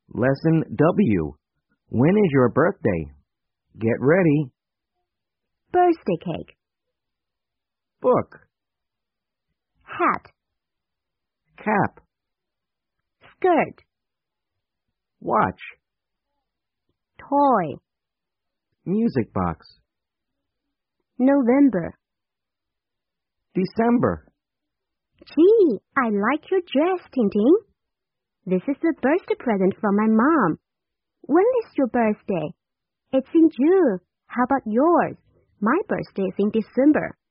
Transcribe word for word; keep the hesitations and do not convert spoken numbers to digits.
Lesson W. When is your birthday? Get ready. Birthday cake. Book. Hat. Cap. Skirt. Watch. Toy. Music box. November. December. Gee, I like your dress, Tintin. This is a birthday present from my mom. When is your birthday? It's in June. How about yours? My birthday is in December.